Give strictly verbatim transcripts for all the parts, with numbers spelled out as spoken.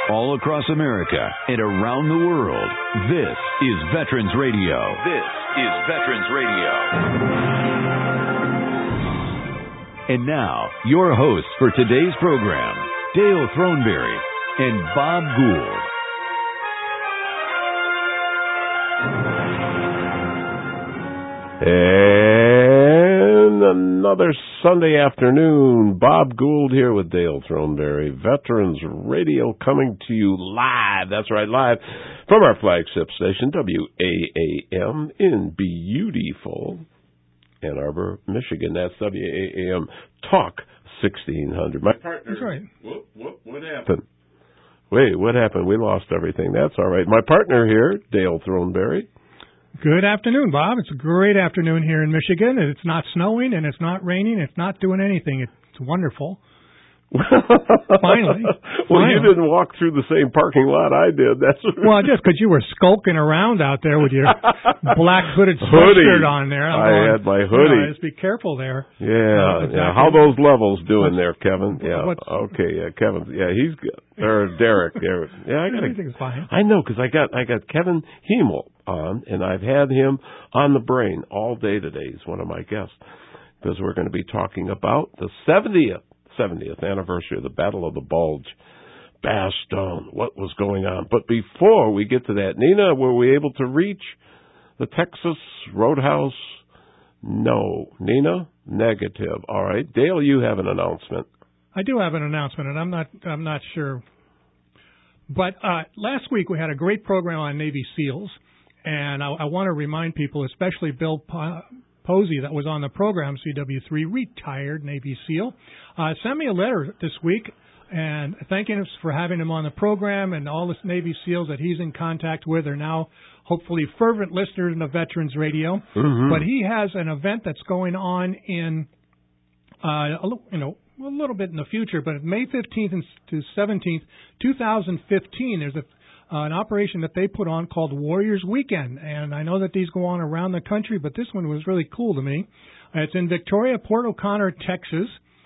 all across America and around the world. This is Veterans Radio. This is Veterans Radio. And now, your hosts for today's program, Dale Throneberry and Bob Gould. And another Sunday afternoon, Bob Gould here with Dale Throneberry, Veterans Radio, coming to you live, that's right, live, from our flagship station, W A A M, in beautiful Ann Arbor, Michigan. That's W A A M Talk sixteen hundred. My partner, that's right. What, what, what happened? Wait, what happened? We lost everything. That's all right. My partner here, Dale Throneberry. Good afternoon, Bob. It's a great afternoon here in Michigan. It's not snowing and it's not raining. It's not doing anything. It's wonderful. Finally. Well, Finally. You didn't walk through the same parking lot I did. That's well, just because you were skulking around out there with your black hooded hoodie. sweatshirt on there. I'm I going, had my hoodie. You know, just be careful there. Yeah, uh, exactly. yeah. How those levels doing there, Kevin? Yeah. What's, okay. Yeah, Kevin. Yeah, he's good. Or Derek. Derek. Yeah, I got. Everything's fine. I know because I got I got Kevin Hemel on, and I've had him on the brain all day today. He's one of my guests because we're going to be talking about the seventieth. seventieth anniversary of the Battle of the Bulge, Bastogne, what was going on. But before we get to that, Nina, were we able to reach the Texas Roadhouse? No. Nina? Negative. All right. Dale, you have an announcement. I do have an announcement, and I'm not I'm not sure. But uh, last week we had a great program on Navy SEALs, and I, I want to remind people, especially Bill Po- Posey, that was on the program, C W three, retired Navy SEAL, uh, sent me a letter this week and thanking us for having him on the program, and all the Navy SEALs that he's in contact with are now hopefully fervent listeners in the Veterans Radio. Mm-hmm. But he has an event that's going on in, uh, a, you know, a little bit in the future, but May fifteenth to seventeenth, twenty fifteen, there's a Uh, an operation that they put on called Warriors Weekend. And I know that these go on around the country, but this one was really cool to me. Uh, it's in Victoria, Port O'Connor, Texas,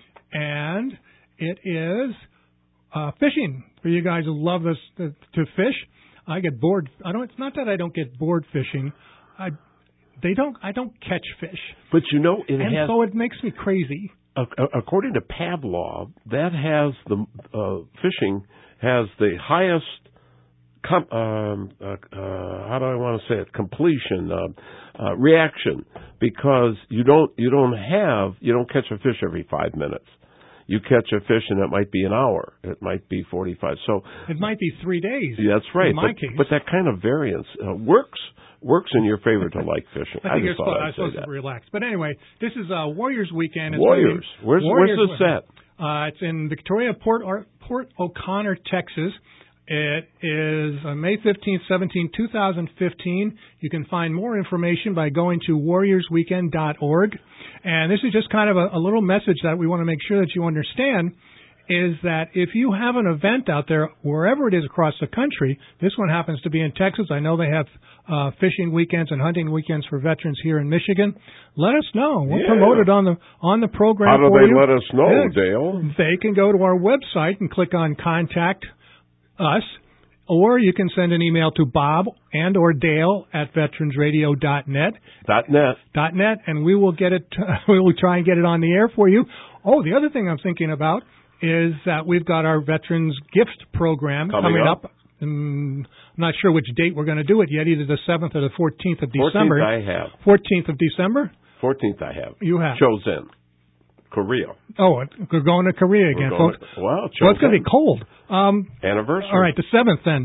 and it is uh, fishing for you guys who love this to, to fish. I get bored. I don't. It's not that I don't get bored fishing. I they don't. I don't catch fish. But you know, it and has. so it makes me crazy. Uh, according to P A B law, that has the uh, fishing has the highest. Com, um, uh, uh, how do I want to say it? Completion, uh, uh, reaction, because you don't you don't have you don't catch a fish every five minutes. You catch a fish and it might be an hour. It might be forty-five. So it might be three days. That's right. In my but, case, but that kind of variance uh, works works in your favor to like fishing. I think I you're just supposed, I'd I'm supposed that. to relax. But anyway, this is uh, Warriors Weekend. It's Warriors. Where's Warriors where's this at? Uh, it's in Victoria, Port or, Port O'Connor, Texas. It is uh, May fifteenth, seventeenth, twenty fifteen. You can find more information by going to warriors weekend dot org. And this is just kind of a, a little message that we want to make sure that you understand is that if you have an event out there, wherever it is across the country, this one happens to be in Texas. I know they have uh, fishing weekends and hunting weekends for veterans here in Michigan. Let us know. We'll yeah. promote it on the on the program. How do for they you. let us know, Yeah. Dale? They can go to our website and click on Contact Us, or you can send an email to Bob and or Dale at veterans radio dot net. Dot net. Dot net, and we will get it. We will try and get it on the air for you. Oh, the other thing I'm thinking about is that we've got our Veterans Gift Program coming, coming up. up. Um, I'm not sure which date we're going to do it yet, either the seventh or the fourteenth of December. fourteenth I have. fourteenth of December? fourteenth I have. You have. Chosen. Korea. Oh, we're going to Korea again, We're folks. To, well, well, it's going to be cold. Um, Anniversary. All right, the seventh then.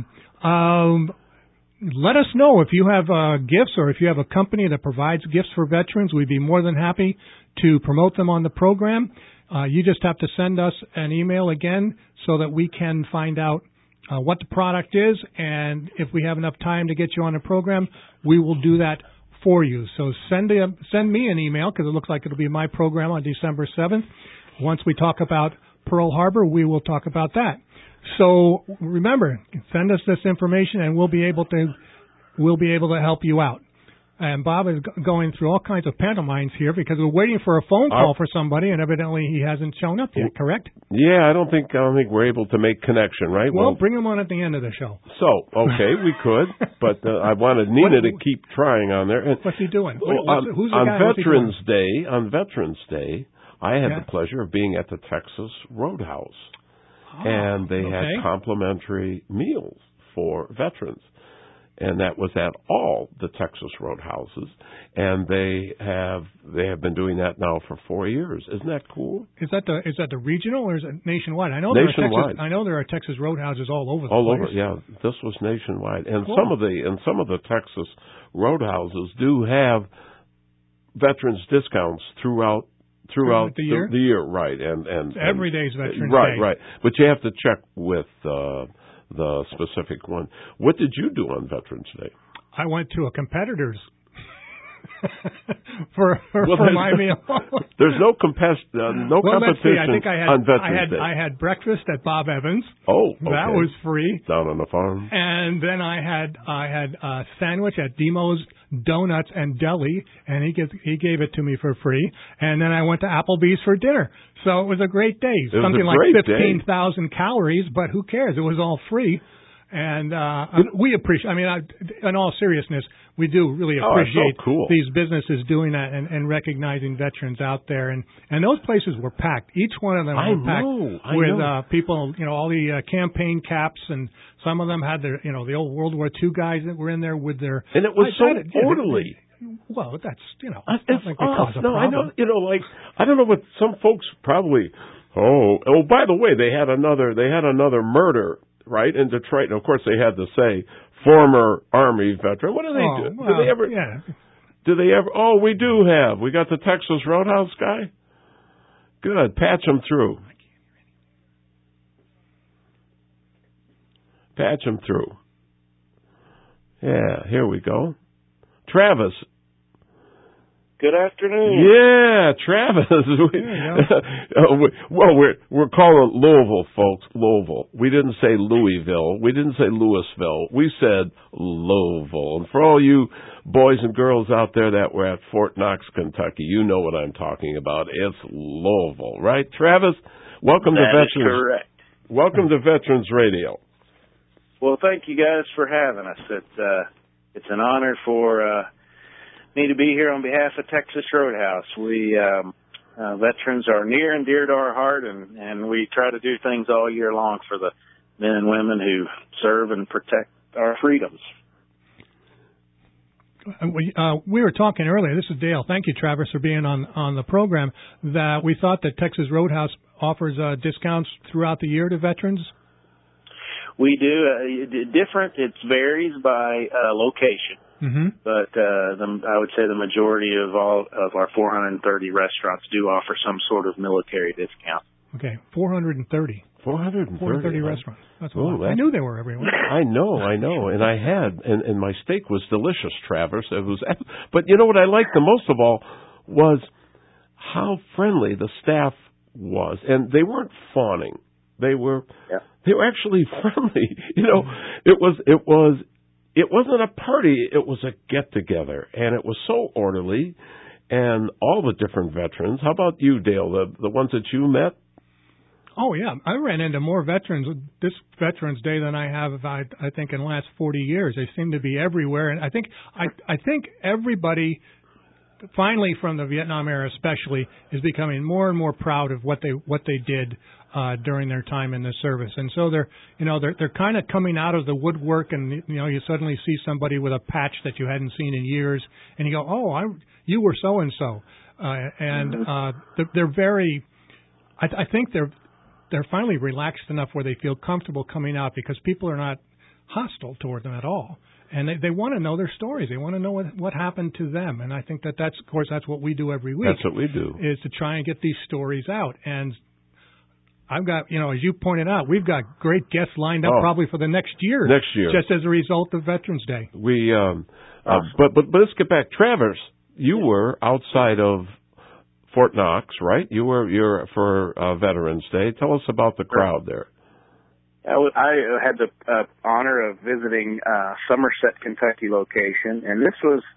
Um, let us know if you have uh, gifts or if you have a company that provides gifts for veterans. We'd be more than happy to promote them on the program. Uh, you just have to send us an email again so that we can find out uh, what the product is, and if we have enough time to get you on the program, we will do that for you. So send a, send me an email, because it looks like it'll be my program on December seventh. Once we talk about Pearl Harbor, we will talk about that. So remember, send us this information, and we'll be able to we'll be able to help you out. And Bob is g- going through all kinds of pantomimes here because we're waiting for a phone call uh, for somebody, and evidently he hasn't shown up yet. Correct? Yeah, I don't think I don't think we're able to make connection, right? Well, well bring him on at the end of the show. So, okay, we could, but uh, I wanted Nina what, to keep trying on there. And, what's he doing? Well, what's, on who's the on guy? Veterans Day, on Veterans Day, I had yeah. the pleasure of being at the Texas Roadhouse, oh, and they okay. had complimentary meals for veterans. And that was at all the Texas Roadhouses, and they have they have been doing that now for four years. Isn't that cool? Is that the is that the regional or is it nationwide? I know nationwide. There are Texas, I know there are Texas Roadhouses all over the all place. All over, yeah. This was nationwide, and cool. some of the and some of the Texas Roadhouses do have veterans discounts throughout throughout the year. The, the year, right? And and every day's Veterans right, Day. Right, right. But you have to check with uh, the specific one. What did you do on Veterans Day? I went to a competitor's for for, well, for my meal. There's no compes- uh, no well, competition let's see. I think I had, on Veterans I had, Day. I had breakfast at Bob Evans. Oh, okay. That was free. Down on the farm. And then I had I had a sandwich at Demo's Donuts and Deli, and he gave he gave it to me for free. And then I went to Applebee's for dinner. So it was a great day. It Something was a like great fifteen thousand calories, but who cares? It was all free. And uh, we appreciate. I mean, I, in all seriousness, we do really appreciate oh, so cool. these businesses doing that and, and recognizing veterans out there. And and those places were packed. Each one of them I were packed know, I with know. Uh, people. You know, all the uh, campaign caps, and some of them had their, you know, the old World War Two guys that were in there with their. And it was I, so I, orderly. Yeah, well, that's you know, it's not like they off. cause a no, problem. I know. You know, like I don't know what some folks probably. Oh, oh. By the way, they had another. They had another murder. Right, in Detroit, and of course they had to say former Army veteran. What do they oh, do? Well, do they ever? Yeah. Do they ever? Oh, we do have. We got the Texas Roadhouse guy. Good, patch him through. Patch him through. Yeah, here we go. Travis. Good afternoon. Yeah, Travis. we, uh, we, well, we're we're calling Louisville, folks. Louisville. We didn't say Louisville. We didn't say Louisville. We said Louisville. And for all you boys and girls out there that were at Fort Knox, Kentucky, you know what I'm talking about. It's Louisville, right, Travis? Welcome that to Veterans. Is correct. Welcome to Veterans Radio. Well, thank you guys for having us. It's uh, it's an honor for. Uh, me to be here on behalf of Texas Roadhouse. We um, uh, veterans are near and dear to our heart, and, and we try to do things all year long for the men and women who serve and protect our freedoms. We, uh, we were talking earlier, this is Dale, thank you, Travis, for being on, on the program, that we thought that Texas Roadhouse offers uh, discounts throughout the year to veterans. We do. Uh, different, it varies by uh, location. Mm-hmm. But uh, the, I would say the majority of all of our four hundred thirty restaurants do offer some sort of military discount. Okay, four hundred thirty. four hundred thirty, four hundred thirty restaurants. That's a oh, lot. that's, I knew they were everywhere. I know, I know, and I had, and, and my steak was delicious, Travis. It was, but you know what I liked the most of all was how friendly the staff was, and they weren't fawning. They were, yeah. they were actually friendly. You know, it was, it was. It wasn't a party, it was a get-together, and it was so orderly, and all the different veterans. How about you, Dale, the the ones that you met? Oh, yeah. I ran into more veterans this Veterans Day than I have, I, I think, in the last forty years. They seem to be everywhere, and I think I, I think everybody, finally from the Vietnam era especially, is becoming more and more proud of what they what they did Uh, during their time in the service, and so they're, you know, they're they're kind of coming out of the woodwork, and you know, you suddenly see somebody with a patch that you hadn't seen in years, and you go, oh, I, you were so and so, and uh, they're, they're very, I, I think they're they're finally relaxed enough where they feel comfortable coming out because people are not hostile toward them at all. And they, they want to know their stories. They want to know what, what happened to them. And I think that that's, of course, that's what we do every week. That's what we do. Is to try and get these stories out. And I've got, you know, as you pointed out, we've got great guests lined up oh, probably for the next year. Next year. Just as a result of Veterans Day. We, um, uh, but, but, but let's get back. Travis, you were outside of Fort Knox, right? You were, you're for uh, Veterans Day. Tell us about the crowd there. I, w- I had the uh, honor of visiting uh, Somerset, Kentucky location, and this was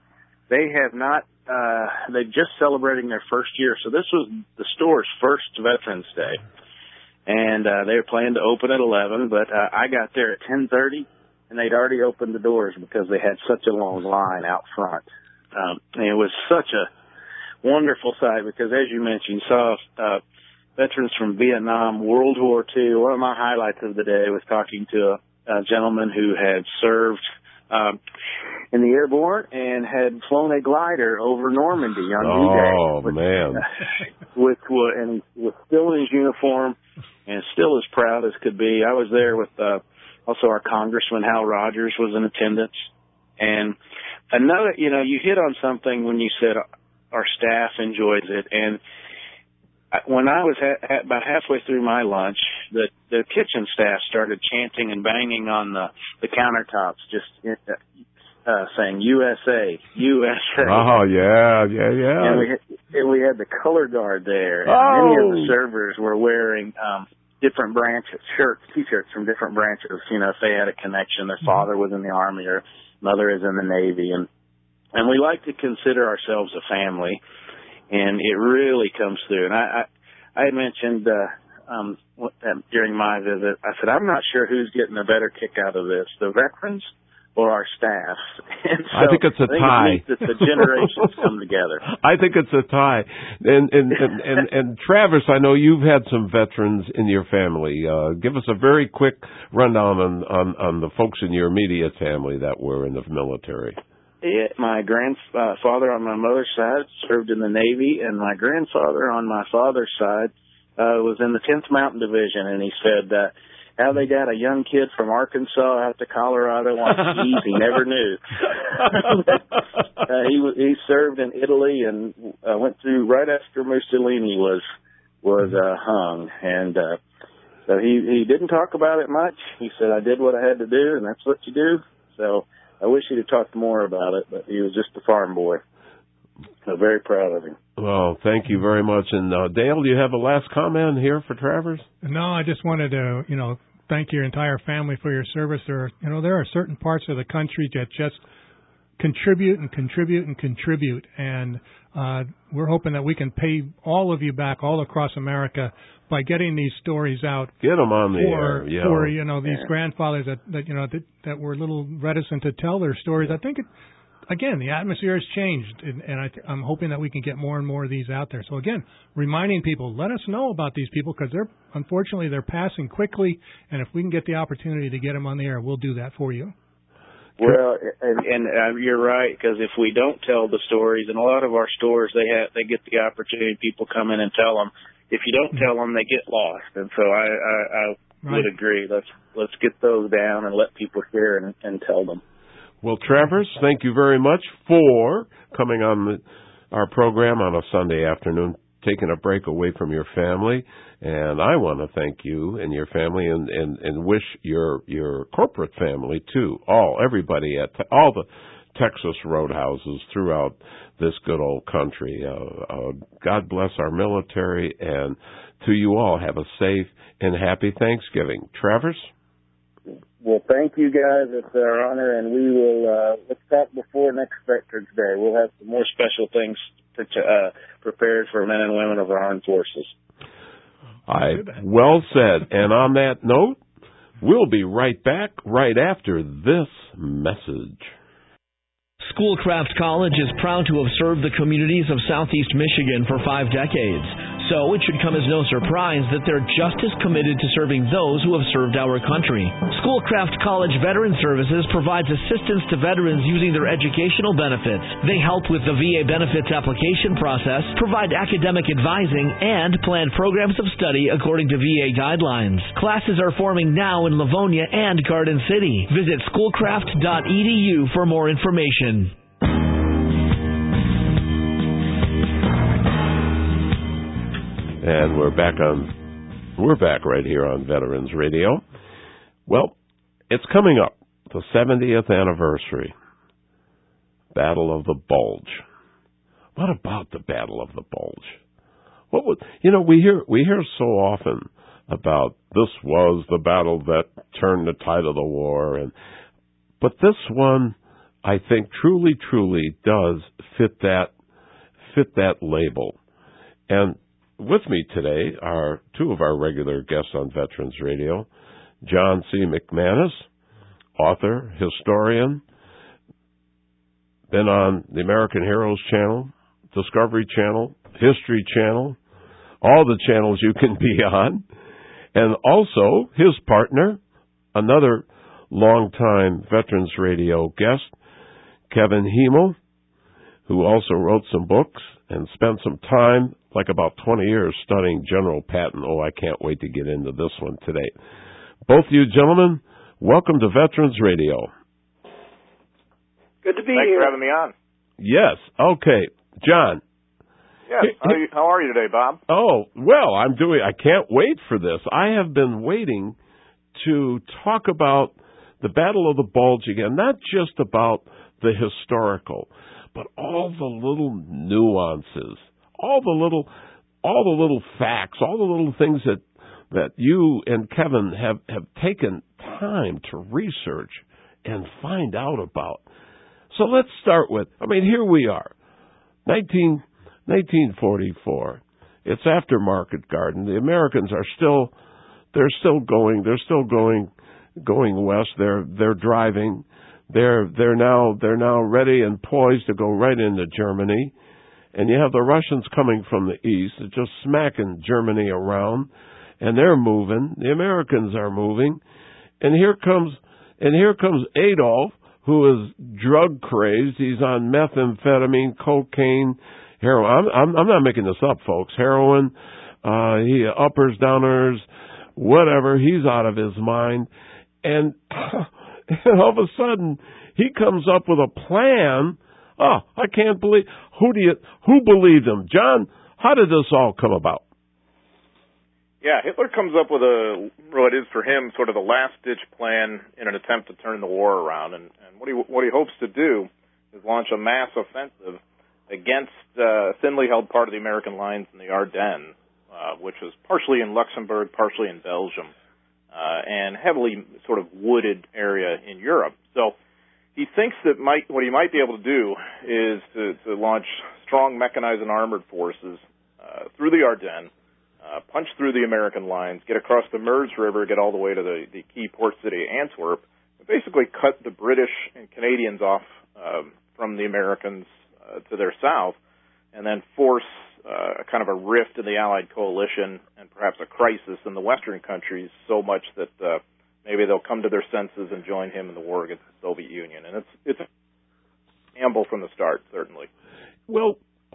they have not, uh, they're just celebrating their first year. So this was the store's first Veterans Day. And uh, they were planning to open at eleven, but uh, I got there at ten thirty, and they'd already opened the doors because they had such a long line out front. Um, and it was such a wonderful sight because, as you mentioned, you saw uh, veterans from Vietnam, World War Two. One of my highlights of the day was talking to a, a gentleman who had served um, in the airborne and had flown a glider over Normandy on D-Day. Oh, which, man. With, with, and he was still in his uniform and still as proud as could be. I was there with uh, also our Congressman Hal Rogers was in attendance. And another, you know, you hit on something when you said our staff enjoys it. And when I was ha- ha- about halfway through my lunch, the the kitchen staff started chanting and banging on the, the countertops, just uh, saying U S A, U S A. Oh, yeah, yeah, yeah. And we had, and we had the color guard there. And oh. many of the servers were wearing um, different branches, shirts, T-shirts from different branches. You know, if they had a connection, their father was in the Army or mother is in the Navy. And, and we like to consider ourselves a family. And it really comes through. And I, I, I had mentioned uh, um, during my visit, I said, I'm not sure who's getting a better kick out of this, the veterans or our staff. And so I think it's a I think tie. It's neat that the generations come together. I think it's a tie. And and, and, and, and Travis, I know you've had some veterans in your family. Uh, give us a very quick rundown on, on, on the folks in your immediate family that were in the military. Yeah, my grandfather on my mother's side served in the Navy, and my grandfather on my father's side uh, was in the tenth Mountain Division. And he said uh, how they got a young kid from Arkansas out to Colorado on skis, he never knew. uh, he he served in Italy and uh, went through right after Mussolini was was uh, hung, and uh, so he he didn't talk about it much. He said, I did what I had to do, and that's what you do. So I wish he'd have talked more about it, but he was just a farm boy. I'm very proud of him. Well, thank you very much. And uh, Dale, do you have a last comment here for Travers? No, I just wanted to, you know, thank your entire family for your service. There are, you know, there are certain parts of the country that just contribute and contribute and contribute, and uh, we're hoping that we can pay all of you back all across America by getting these stories out. Get them on the for, air, yeah. For, you know, these yeah. grandfathers that, that you know, that, that were a little reticent to tell their stories. I think, it, again, the atmosphere has changed, and, and I, I'm hoping that we can get more and more of these out there. So, again, reminding people, let us know about these people, because they're, unfortunately, they're passing quickly, and if we can get the opportunity to get them on the air, we'll do that for you. Well, and, and uh, you're right, because if we don't tell the stories, and a lot of our stores, they have they get the opportunity, people come in and tell them. If you don't tell them, they get lost. And so I, I, I right. would agree. Let's let's get those down and let people hear and, and tell them. Well, Travers, thank you very much for coming on the, our program on a Sunday afternoon, taking a break away from your family. And I want to thank you and your family, and, and, and wish your your corporate family too, all everybody at all the Texas roadhouses throughout this good old country. Uh, uh, God bless our military, and to you all, have a safe and happy Thanksgiving. Travers? Well, thank you guys. It's our honor, and we will, uh, let's talk before next Veterans Day. We'll have some more special things to, uh, prepared for men and women of our armed forces. I, well said. And on that note, we'll be right back right after this message. Schoolcraft College is proud to have served the communities of Southeast Michigan for five decades. So it should come as no surprise that they're just as committed to serving those who have served our country. Schoolcraft College Veteran Services provides assistance to veterans using their educational benefits. They help with the V A benefits application process, provide academic advising, and plan programs of study according to V A guidelines. Classes are forming now in Livonia and Garden City. Visit schoolcraft dot e d u for more information. And we're back on, we're back right here on Veterans Radio. Well, it's coming up, the seventieth anniversary, Battle of the Bulge. What about the Battle of the Bulge? What would, you know, we hear, we hear so often about this was the battle that turned the tide of the war, and, but this one, I think truly, truly does fit that fit that label. And with me today are two of our regular guests on Veterans Radio, John C. McManus, author, historian, been on the American Heroes Channel, Discovery Channel, History Channel, all the channels you can be on, and also his partner, another longtime Veterans Radio guest, Kevin Hiemel, who also wrote some books and spent some time, like about twenty years, studying General Patton. Oh, I can't wait to get into this one today. Both of you gentlemen, welcome to Veterans Radio. Good to be Thanks here. for having me on. Yes. Okay. John. Yes. How are, you, how are you today, Bob? Oh, well, I'm doing, I can't wait for this. I have been waiting to talk about the Battle of the Bulge again, not just about the historical, but all the little nuances, all the little, all the little facts, all the little things that, that you and Kevin have, have taken time to research and find out about. So let's start with, I mean, here we are, nineteen, nineteen forty-four. It's after Market Garden. The Americans are still, they're still going, they're still going, going west. They're, they're driving. They're, they're now, they're now ready and poised to go right into Germany. And you have the Russians coming from the east, just smacking Germany around, and they're moving. The Americans are moving. And here comes, and here comes Adolf, who is drug crazed. He's on methamphetamine, cocaine, heroin. I'm, I'm, I'm not making this up, folks. Heroin, uh, he uppers, downers, whatever. He's out of his mind. And, and all of a sudden, he comes up with a plan. Oh, I can't believe, who do you, who believed him? John, how did this all come about? Yeah, Hitler comes up with a, what is for him sort of the last-ditch plan in an attempt to turn the war around. And, and what he what he hopes to do is launch a mass offensive against uh, a thinly held part of the American lines in the Ardennes, uh, which was partially in Luxembourg, partially in Belgium, uh, and heavily sort of wooded area in Europe. So he thinks that might, what he might be able to do is to, to launch strong mechanized and armored forces uh, through the Ardennes, Uh, punch through the American lines, get across the Meuse River, get all the way to the, the key port city, Antwerp, and basically cut the British and Canadians off um, from the Americans uh, to their south, and then force uh, a kind of a rift in the Allied coalition and perhaps a crisis in the Western countries so much that uh, maybe they'll come to their senses and join him in the war against the Soviet Union. And it's it's a gamble from the start, certainly. Well,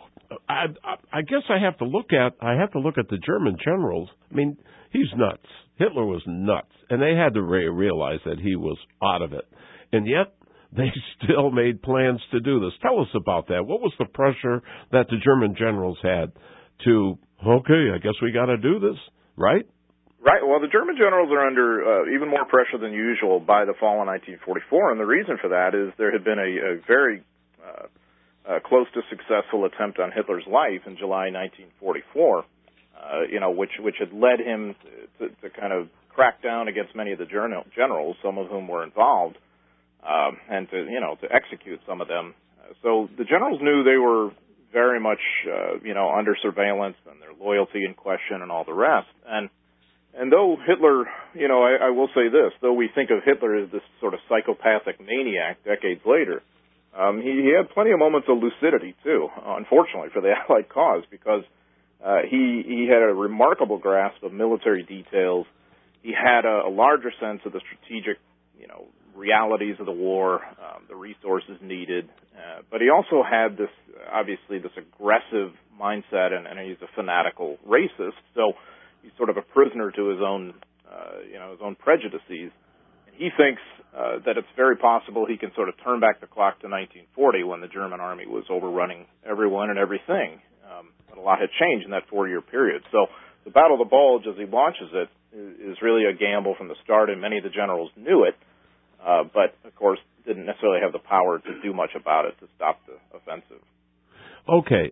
I, I guess I have to look at I have to look at the German generals. I mean, he's nuts. Hitler was nuts, and they had to re- realize that he was out of it. And yet, they still made plans to do this. Tell us about that. What was the pressure that the German generals had to? Okay, I guess we got to do this, right? Right. Well, the German generals are under uh, even more pressure than usual by the fall of nineteen forty-four, and the reason for that is there had been a, a very uh, Uh, close to successful attempt on Hitler's life in July nineteen forty-four, uh, you know, which which had led him to, to kind of crack down against many of the journal, generals, some of whom were involved, um, and to you know to execute some of them. Uh, so the generals knew they were very much uh, you know under surveillance and their loyalty in question and all the rest. And and though Hitler, you know, I, I will say this: though we think of Hitler as this sort of psychopathic maniac decades later. Um, he, he had plenty of moments of lucidity, too, unfortunately, for the Allied cause, because uh, he, he had a remarkable grasp of military details. He had a, a larger sense of the strategic, you know, realities of the war, um, the resources needed. Uh, but he also had this, obviously, this aggressive mindset, and, and he's a fanatical racist, so he's sort of a prisoner to his own, uh, you know, his own prejudices. He thinks uh, that it's very possible he can sort of turn back the clock to nineteen forty when the German army was overrunning everyone and everything. Um, but a lot had changed in that four-year period. So the Battle of the Bulge, as he launches it, is, is really a gamble from the start, and many of the generals knew it, uh, but, of course, didn't necessarily have the power to do much about it to stop the offensive. Okay.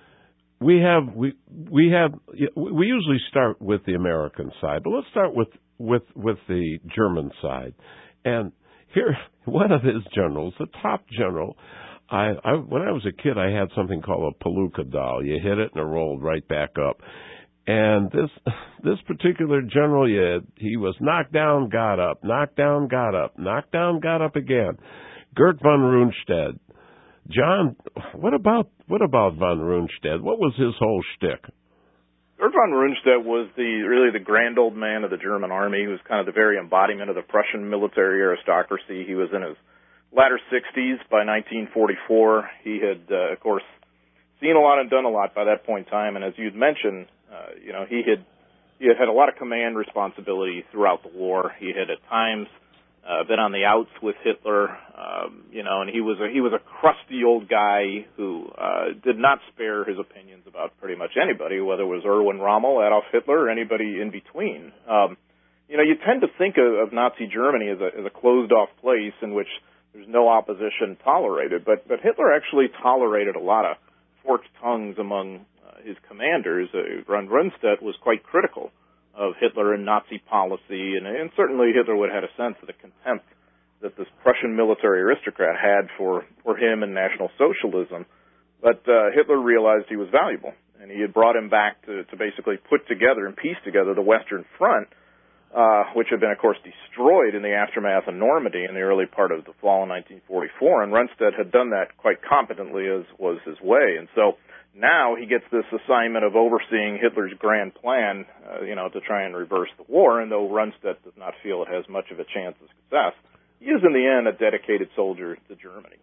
We have we we have we usually start with the American side, but let's start with with with the German side. And here, one of his generals, the top general, I, I when I was a kid, I had something called a Palooka doll. You hit it and it rolled right back up. And this this particular general, yeah, he was knocked down, got up, knocked down, got up, knocked down, got up again. Gert von Rundstedt. John, what about what about von Rundstedt? What was his whole shtick? Gert von Rundstedt was the really the grand old man of the German army. He was kind of the very embodiment of the Prussian military aristocracy. He was in his latter sixties by nineteen forty-four. He had, uh, of course, seen a lot and done a lot by that point in time. And as you'd mentioned, uh, you know, he had he had had a lot of command responsibility throughout the war. He had at times uh, been on the outs with Hitler, um, you know, and he was a, he was a crusty old guy who uh, did not spare his opinions about pretty much anybody, whether it was Erwin Rommel, Adolf Hitler, or anybody in between. Um, you know, you tend to think of, of Nazi Germany as a, as a closed-off place in which there's no opposition tolerated, but but Hitler actually tolerated a lot of forked tongues among uh, his commanders. Uh, von Rundstedt was quite critical of Hitler and Nazi policy, and, and certainly Hitler would have had a sense of the contempt that this Prussian military aristocrat had for, for him and National Socialism. But uh, Hitler realized he was valuable, and he had brought him back to, to basically put together and piece together the Western Front, Uh, which had been, of course, destroyed in the aftermath of Normandy in the early part of the fall of nineteen forty-four, and Rundstedt had done that quite competently, as was his way. And so now he gets this assignment of overseeing Hitler's grand plan, uh, you know, to try and reverse the war, and though Rundstedt does not feel it has much of a chance of success, he is, in the end, a dedicated soldier to Germany.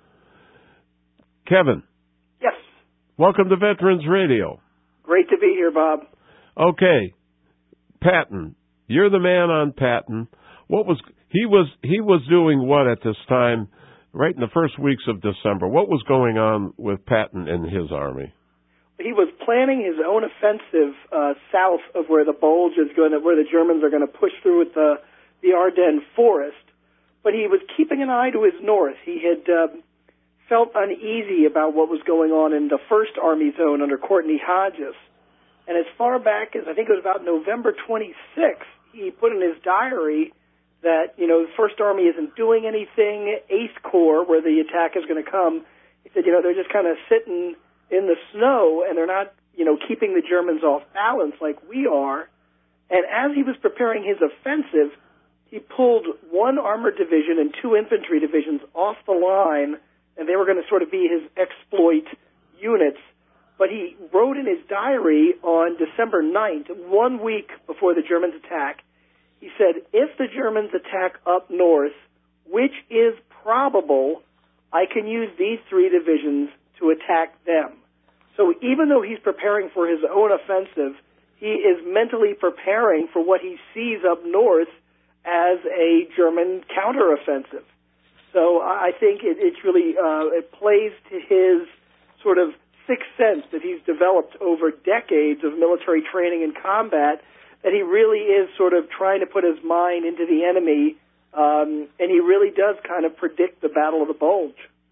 Kevin. Yes. Welcome to Veterans Radio. Great to be here, Bob. Okay. Patton. You're the man on Patton. What was he was he was doing what at this time, right in the first weeks of December? What was going on with Patton and his army? He was planning his own offensive uh, south of where the Bulge is going to, where the Germans are going to push through with the the Ardennes forest. But he was keeping an eye to his north. He had uh, felt uneasy about what was going on in the First Army Zone under Courtney Hodges. And as far back as, I think it was about November twenty-sixth, he put in his diary that, you know, the First Army isn't doing anything. Eighth Corps, where the attack is going to come, he said, you know, they're just kind of sitting in the snow, and they're not, you know, keeping the Germans off balance like we are. And as he was preparing his offensive, he pulled one armored division and two infantry divisions off the line, and they were going to sort of be his exploit units. But he wrote in his diary on December ninth, one week before the Germans attack, he said, if the Germans attack up north, which is probable, I can use these three divisions to attack them. So even though he's preparing for his own offensive, he is mentally preparing for what he sees up north as a German counteroffensive. So I think it, it's really, uh, it plays to his sort of sixth sense that he's developed over decades of military training and combat, that he really is sort of trying to put his mind into the enemy, um, and he really does kind of predict the Battle of the Bulge.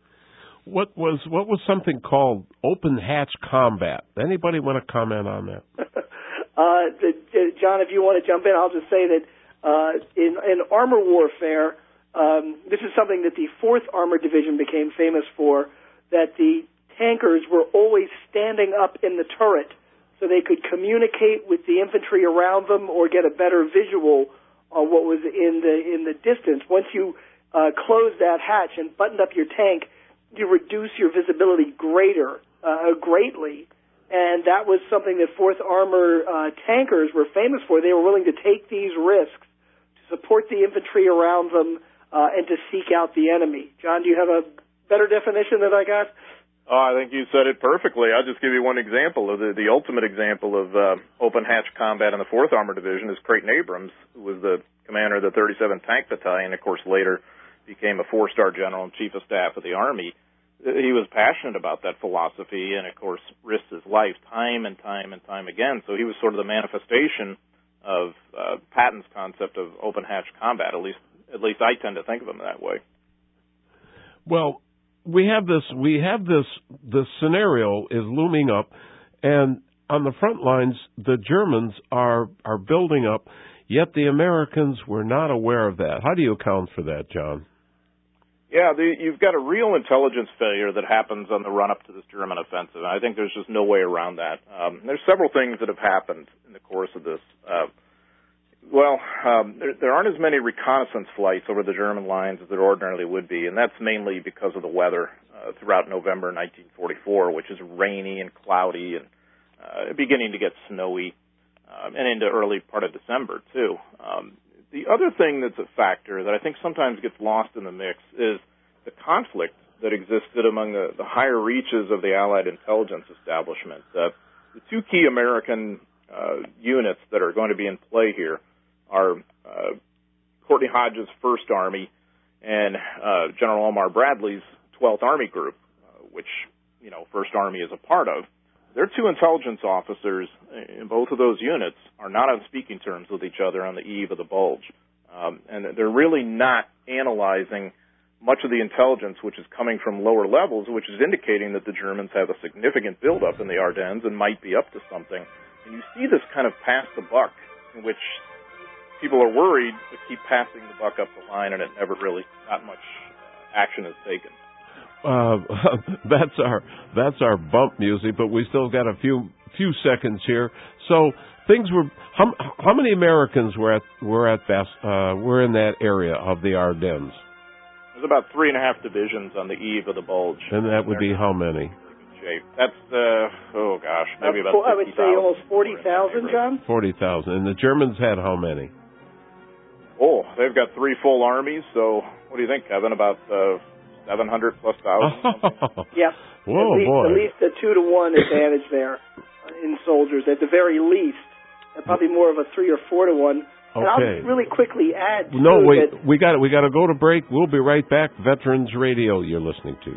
What was what was something called open hatch combat? Anybody want to comment on that? uh, the, uh, John, if you want to jump in, I'll just say that uh, in, in armor warfare, um, this is something that the fourth Armored Division became famous for, that the tankers were always standing up in the turret so they could communicate with the infantry around them or get a better visual on what was in the in the distance. Once you uh, closed that hatch and buttoned up your tank, you reduce your visibility greater, uh, greatly. And that was something that fourth Armor uh, tankers were famous for. They were willing to take these risks to support the infantry around them uh, and to seek out the enemy. John, do you have a better definition than I got? Oh, I think you said it perfectly. I'll just give you one example. of The, the ultimate example of uh, open hatch combat in the fourth Armored Division is Creighton Abrams, who was the commander of the thirty-seventh Tank Battalion, of course later became a four-star general and chief of staff of the Army. He was passionate about that philosophy and, of course, risked his life time and time and time again. So he was sort of the manifestation of uh, Patton's concept of open hatch combat. At least, at least I tend to think of him that way. Well, We have this. We have this. This scenario is looming up, and on the front lines, the Germans are are building up. Yet the Americans were not aware of that. How do you account for that, John? Yeah, the, you've got a real intelligence failure that happens on the run-up to this German offensive, and I think there's just no way around that. Um, there's several things that have happened in the course of this. Uh, well, um, there, there aren't as many reconnaissance flights over the German lines as there ordinarily would be, and that's mainly because of the weather uh, throughout November nineteen forty-four, which is rainy and cloudy and uh, beginning to get snowy, um, and into early part of December, too. Um, The other thing that's a factor that I think sometimes gets lost in the mix is the conflict that existed among the, the higher reaches of the Allied intelligence establishment. Uh, the two key American uh, units that are going to be in play here are uh, Courtney Hodges' First Army and uh, General Omar Bradley's twelfth Army Group, uh, which, you know, First Army is a part of. Their two intelligence officers in both of those units are not on speaking terms with each other on the eve of the bulge. Um, and they're really not analyzing much of the intelligence which is coming from lower levels, which is indicating that the Germans have a significant buildup in the Ardennes and might be up to something. And you see this kind of pass the buck in which people are worried but keep passing the buck up the line, and it never really, not much uh, action is taken. Uh, that's our that's our bump music, but we still got a few few seconds here. So things were. How, how many Americans were at were at best uh, were in that area of the Ardennes? There's about three and a half divisions on the eve of the bulge, and that would be how many? Shape. That's uh, oh gosh, maybe about. I would say almost forty thousand, John. Forty thousand, and the Germans had how many? Oh, they've got three full armies. So what do you think, Kevin? About. Uh, seven hundred plus thousand. Yeah. Whoa, at least, boy. At least a two to one advantage there in soldiers. At the very least, and probably more of a three or four to one. Okay. And I'll just really quickly add. To no, wait. That we got we got to go to break. We'll be right back. Veterans Radio. You're listening to.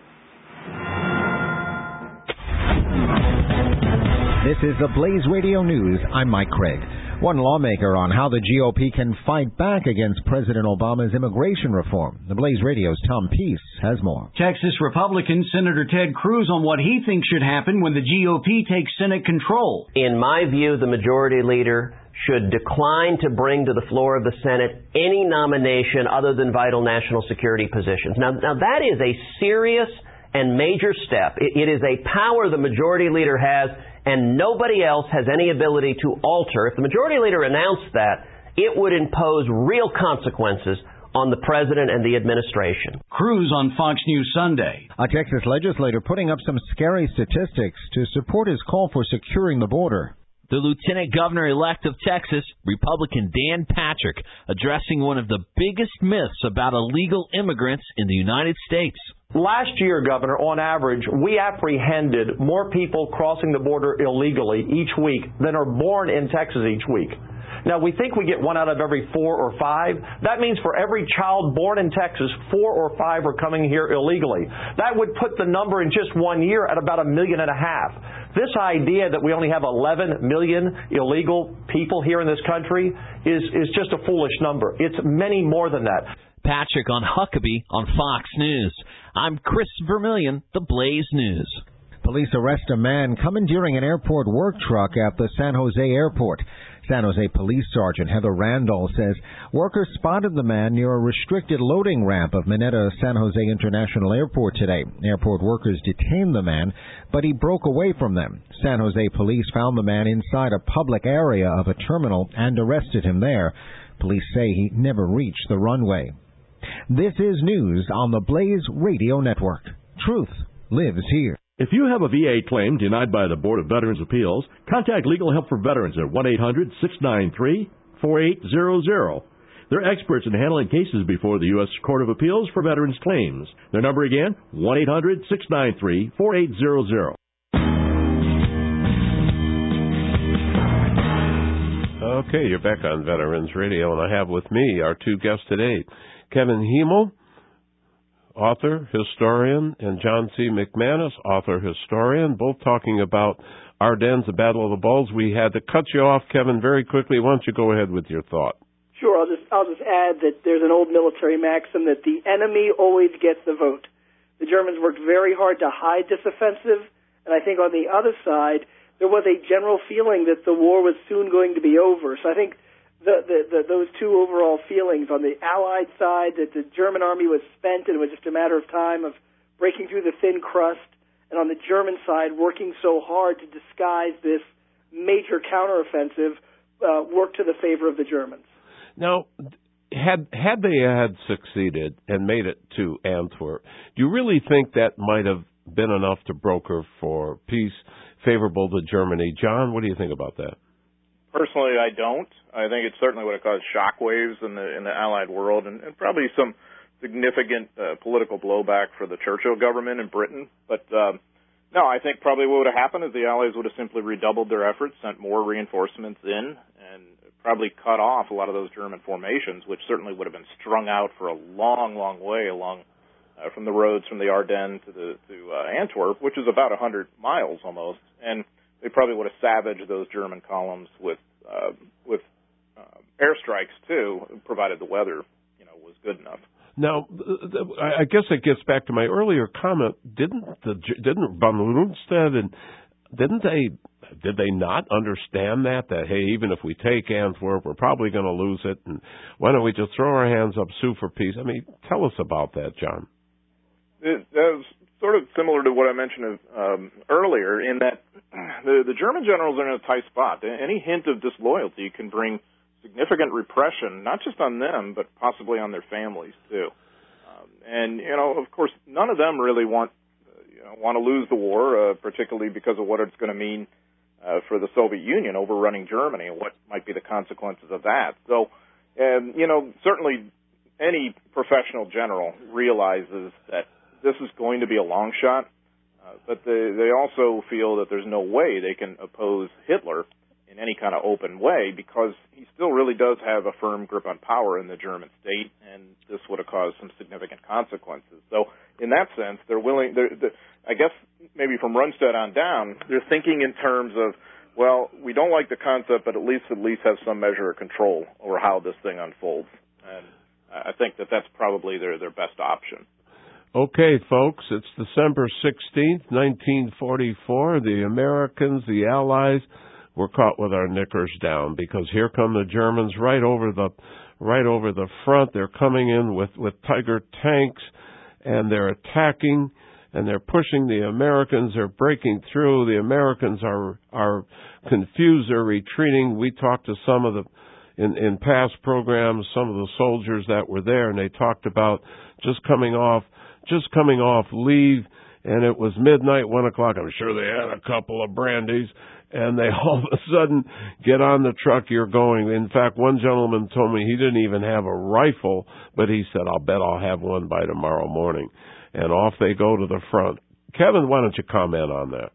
This is the Blaze Radio News. I'm Mike Craig. One lawmaker on how the G O P can fight back against President Obama's immigration reform. The Blaze Radio's Tom Peace has more. Texas Republican Senator Ted Cruz on what he thinks should happen when the G O P takes Senate control. In my view, the majority leader should decline to bring to the floor of the Senate any nomination other than vital national security positions. Now, now that is a serious and major step. It, it is a power the majority leader has, and nobody else has any ability to alter. If the majority leader announced that, it would impose real consequences on the president and the administration. Cruz on Fox News Sunday. A Texas legislator putting up some scary statistics to support his call for securing the border. The Lieutenant Governor-elect of Texas, Republican Dan Patrick, addressing one of the biggest myths about illegal immigrants in the United States. Last year, Governor, on average, we apprehended more people crossing the border illegally each week than are born in Texas each week. Now, we think we get one out of every four or five. That means for every child born in Texas, four or five are coming here illegally. That would put the number in just one year at about a million and a half. This idea that we only have eleven million illegal people here in this country is, is just a foolish number. It's many more than that. Patrick on Huckabee on Fox News. I'm Chris Vermillion, the Blaze News. Police arrest a man commandeering an airport work truck at the San Jose airport. San Jose Police Sergeant Heather Randall says workers spotted the man near a restricted loading ramp of Mineta San Jose International Airport today. Airport workers detained the man, but he broke away from them. San Jose police found the man inside a public area of a terminal and arrested him there. Police say he never reached the runway. This is news on the Blaze Radio Network. Truth lives here. If you have a V A claim denied by the Board of Veterans' Appeals, contact Legal Help for Veterans at one eight hundred six nine three four eight zero zero. They're experts in handling cases before the U S Court of Appeals for Veterans Claims. Their number again, one eight hundred six nine three four eight zero zero. Okay, you're back on Veterans Radio, and I have with me our two guests today, Kevin Hiemel, author, historian, and John C. McManus, author, historian, both talking about Ardennes, the Battle of the Bulge. We had to cut you off, Kevin, very quickly. Why don't you go ahead with your thought? Sure. I'll just I'll just add that there's an old military maxim that the enemy always gets the vote. The Germans worked very hard to hide this offensive, and I think on the other side there was a general feeling that the war was soon going to be over. So I think the, the, the, those two overall feelings on the Allied side, that the German army was spent and it was just a matter of time of breaking through the thin crust, and on the German side, working so hard to disguise this major counteroffensive, uh, worked to the favor of the Germans. Now, had had they had succeeded and made it to Antwerp, do you really think that might have been enough to broker for peace favorable to Germany? John, what do you think about that? Personally, I don't. I think it certainly would have caused shockwaves in the in the Allied world, and, and probably some significant uh, political blowback for the Churchill government in Britain. But um, no, I think probably what would have happened is the Allies would have simply redoubled their efforts, sent more reinforcements in, and probably cut off a lot of those German formations, which certainly would have been strung out for a long, long way along uh, from the roads from the Ardennes to the to uh, Antwerp, which is about one hundred miles almost, and they probably would have savaged those German columns with uh, with uh, airstrikes too, provided the weather, you know, was good enough. Now, I guess it gets back to my earlier comment. Didn't the didn't von Rundstedt and didn't they did they not understand that that hey, even if we take Antwerp, we're probably going to lose it, and why don't we just throw our hands up, sue for peace? I mean, tell us about that, John. It, that was sort of similar to what I mentioned um, earlier, in that the, the German generals are in a tight spot. Any hint of disloyalty can bring significant repression, not just on them, but possibly on their families too. Um, and you know, of course, none of them really want uh, you know, want to lose the war, uh, particularly because of what it's going to mean uh, for the Soviet Union overrunning Germany and what might be the consequences of that. So, um, you know, certainly any professional general realizes that this is going to be a long shot, uh, but they, they also feel that there's no way they can oppose Hitler in any kind of open way, because he still really does have a firm grip on power in the German state, and this would have caused some significant consequences. So in that sense, they're willing, they're, they're, I guess maybe from Rundstedt on down, they're thinking in terms of, well, we don't like the concept, but at least at least have some measure of control over how this thing unfolds. And I think that that's probably their, their best option. Okay, folks, it's December sixteenth, nineteen forty-four. The Americans, the Allies, were caught with our knickers down, because here come the Germans right over the right over the front. They're coming in with, with Tiger tanks, and they're attacking, and they're pushing the Americans. They're breaking through. The Americans are are confused. They're retreating. We talked to some of the in, in past programs, some of the soldiers that were there, and they talked about just coming off just coming off leave, and it was midnight, one o'clock. I'm sure they had a couple of brandies, and they all of a sudden get on the truck, you're going. In fact, one gentleman told me he didn't even have a rifle, but he said, I'll bet I'll have one by tomorrow morning. And off they go to the front. Kevin, why don't you comment on that?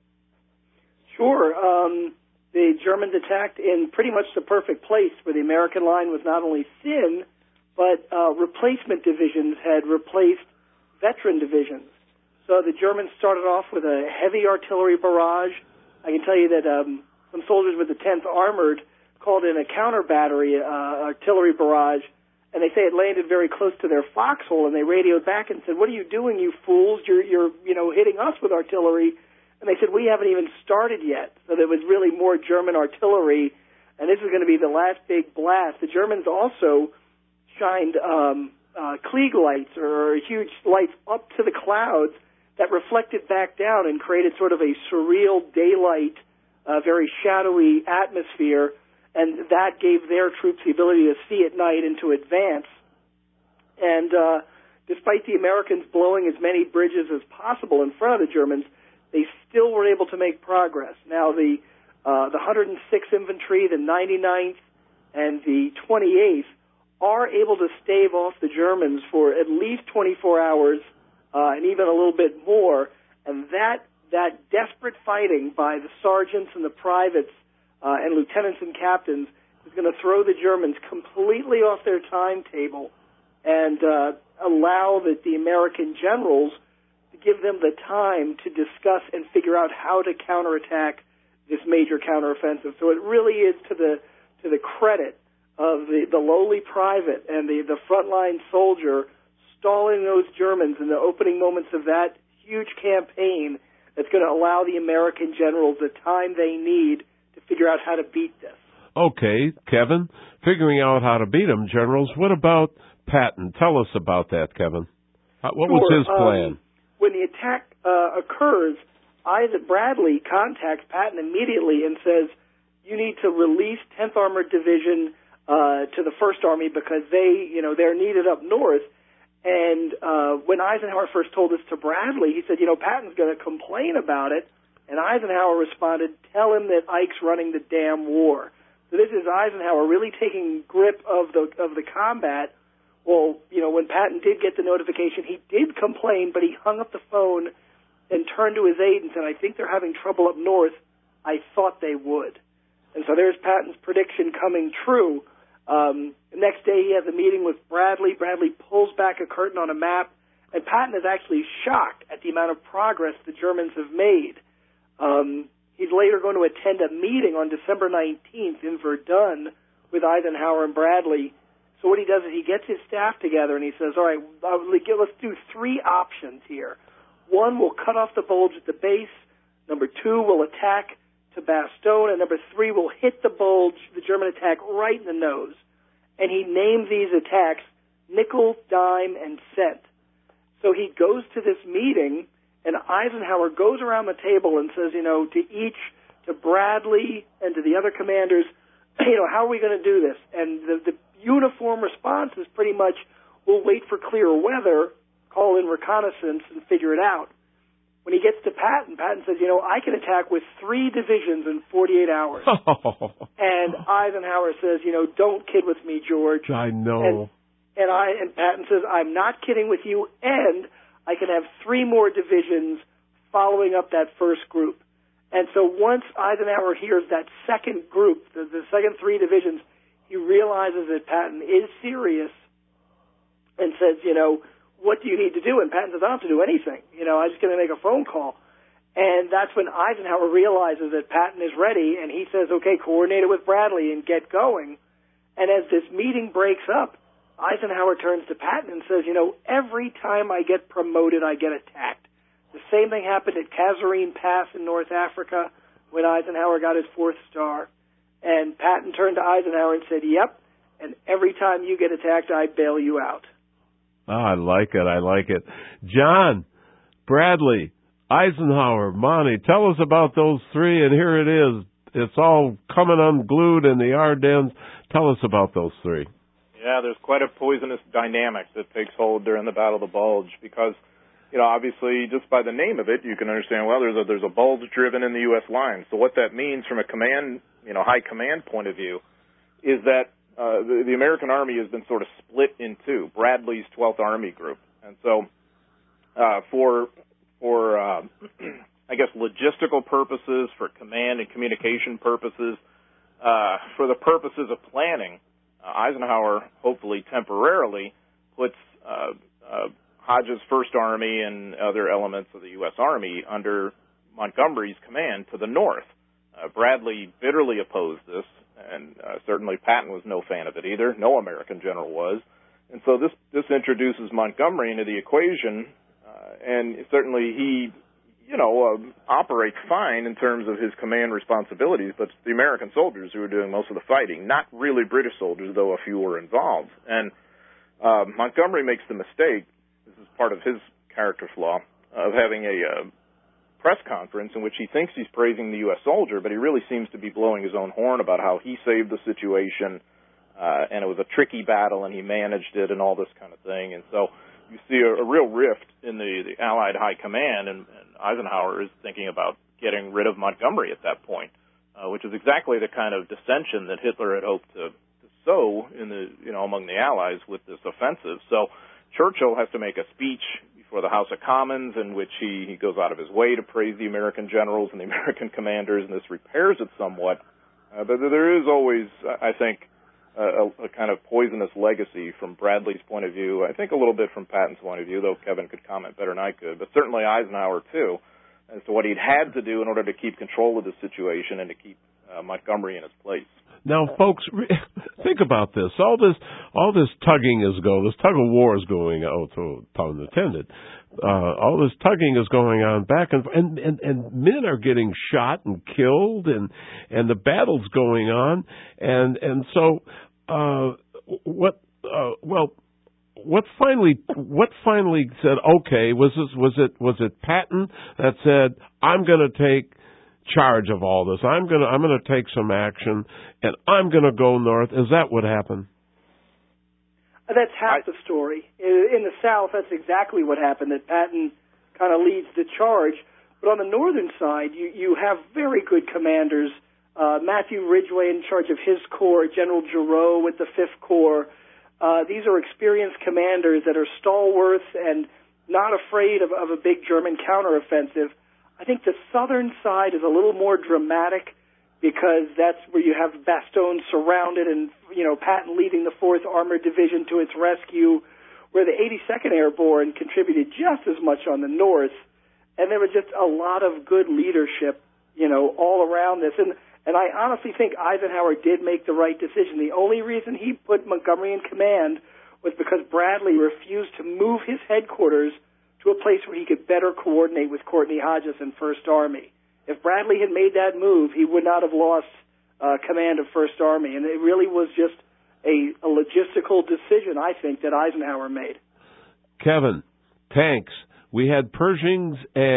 Sure. Um, the Germans attacked in pretty much the perfect place, where the American line was not only thin, but uh, replacement divisions had replaced veteran divisions. So the Germans started off with a heavy artillery barrage. I can tell you that um, some soldiers with the tenth Armored called in a counter battery uh, artillery barrage, and they say it landed very close to their foxhole, and they radioed back and said, "What are you doing, you fools? You're, you're, you know, hitting us with artillery." And they said, "We haven't even started yet." So there was really more German artillery, and this is going to be the last big blast. The Germans also shined um, uh, Klieg lights, or huge lights up to the clouds, that reflected back down and created sort of a surreal daylight, uh, very shadowy atmosphere, and that gave their troops the ability to see at night and to advance. And uh, despite the Americans blowing as many bridges as possible in front of the Germans, they still were able to make progress. Now, the uh, the one hundred sixth Infantry, the ninety-ninth, and the twenty-eighth are able to stave off the Germans for at least twenty-four hours, Uh, and even a little bit more, and that that desperate fighting by the sergeants and the privates uh, and lieutenants and captains is going to throw the Germans completely off their timetable, and uh, allow the, the American generals to give them the time to discuss and figure out how to counterattack this major counteroffensive. So it really is to the to the credit of the, the lowly private and the, the frontline soldier stalling those Germans in the opening moments of that huge campaign that's going to allow the American generals the time they need to figure out how to beat this. Okay, Kevin, figuring out how to beat them, generals. What about Patton? Tell us about that, Kevin. What was sure. his plan? Um, when the attack uh, occurs, Isaac Bradley contacts Patton immediately and says, you need to release tenth Armored Division uh, to the first Army because they, you know, they're needed up north. And uh, when Eisenhower first told this to Bradley, he said, you know, Patton's going to complain about it. And Eisenhower responded, tell him that Ike's running the damn war. So this is Eisenhower really taking grip of the of the combat. Well, you know, when Patton did get the notification, he did complain, but he hung up the phone and turned to his aide and said, I think they're having trouble up north. I thought they would. And so there's Patton's prediction coming true. Um, the next day he has a meeting with Bradley. Bradley pulls back a curtain on a map, and Patton is actually shocked at the amount of progress the Germans have made. Um, he's later going to attend a meeting on December nineteenth in Verdun with Eisenhower and Bradley. So what he does is he gets his staff together and he says, all right, let's do three options here. One, we'll cut off the bulge at the base. Number two, we'll attack to Bastogne. And number three, we'll hit the bulge, the German attack, right in the nose. And he named these attacks nickel, dime, and cent. So he goes to this meeting, and Eisenhower goes around the table and says, you know, to each, to Bradley and to the other commanders, you know, how are we going to do this? And the, the uniform response is pretty much, we'll wait for clear weather, call in reconnaissance, and figure it out. When he gets to Patton, Patton says, you know, I can attack with three divisions in forty-eight hours. Oh. And Eisenhower says, you know, don't kid with me, George. I know. And, and, I, and Patton says, I'm not kidding with you, and I can have three more divisions following up that first group. And so once Eisenhower hears that second group, the, the second three divisions, he realizes that Patton is serious and says, you know, what do you need to do? And Patton says, I don't have to do anything. You know, I'm just going to make a phone call. And that's when Eisenhower realizes that Patton is ready, and he says, okay, coordinate it with Bradley and get going. And as this meeting breaks up, Eisenhower turns to Patton and says, you know, every time I get promoted, I get attacked. The same thing happened at Kasserine Pass in North Africa when Eisenhower got his fourth star. And Patton turned to Eisenhower and said, yep, and every time you get attacked, I bail you out. Oh, I like it. I like it. John, Bradley, Eisenhower, Monty, tell us about those three, and here it is. It's all coming unglued in the Ardennes. Tell us about those three. Yeah, there's quite a poisonous dynamic that takes hold during the Battle of the Bulge because, you know, obviously just by the name of it, you can understand, well, there's a, there's a bulge driven in the U S line. So what that means from a command, you know, high command point of view is that Uh, the, the American Army has been sort of split in two, Bradley's twelfth Army Group. And so uh, for, for uh, I guess, logistical purposes, for command and communication purposes, uh, for the purposes of planning, uh, Eisenhower, hopefully temporarily, puts uh, uh, Hodges' First Army and other elements of the U S Army under Montgomery's command to the north. Uh, Bradley bitterly opposed this. And uh, certainly Patton was no fan of it either. No American general was. And so this, this introduces Montgomery into the equation, uh, and certainly he, you know, uh, operates fine in terms of his command responsibilities, but it's the American soldiers who are doing most of the fighting, not really British soldiers, though a few were involved. And uh, Montgomery makes the mistake, this is part of his character flaw, of having a uh, press conference in which he thinks he's praising the U S soldier, but he really seems to be blowing his own horn about how he saved the situation, uh, and it was a tricky battle, and he managed it, and all this kind of thing. And so you see a, a real rift in the, the Allied high command, and, and Eisenhower is thinking about getting rid of Montgomery at that point, uh, which is exactly the kind of dissension that Hitler had hoped to, to sow in the, you know, among the Allies with this offensive. So Churchill has to make a speech before the House of Commons in which he, he goes out of his way to praise the American generals and the American commanders, and this repairs it somewhat. Uh, but there is always, I think, a, a kind of poisonous legacy from Bradley's point of view. I think a little bit from Patton's point of view, though Kevin could comment better than I could, but certainly Eisenhower, too, as to what he'd had to do in order to keep control of the situation and to keep uh, Montgomery in his place. Now, folks, think about this. All this, all this tugging is going. This tug of war is going. Oh, to pun intended. Uh, all this tugging is going on back and and and, and men are getting shot and killed, and and the battle's going on, and and so uh, what? Uh, well, what finally? What finally said? Okay, was this? Was it? Was it Patton that said, "I'm going to take charge of all this. I'm going to. I'm going to take some action, and I'm going to go north." Is that what happened? That's half the story. In the South, that's exactly what happened, that Patton kind of leads the charge. But on the northern side, you, you have very good commanders. Uh, Matthew Ridgway in charge of his corps, General Giroux with the Fifth Corps. Uh, these are experienced commanders that are stalwart and not afraid of, of a big German counteroffensive. I think the southern side is a little more dramatic, because that's where you have Bastogne surrounded and, you know, Patton leading the fourth Armored Division to its rescue, where the eighty-second Airborne contributed just as much on the north. And there was just a lot of good leadership, you know, all around this. And, and I honestly think Eisenhower did make the right decision. The only reason he put Montgomery in command was because Bradley refused to move his headquarters to a place where he could better coordinate with Courtney Hodges and First Army. If Bradley had made that move, he would not have lost uh, command of First Army. And it really was just a, a logistical decision, I think, that Eisenhower made. Kevin, tanks. We had Pershings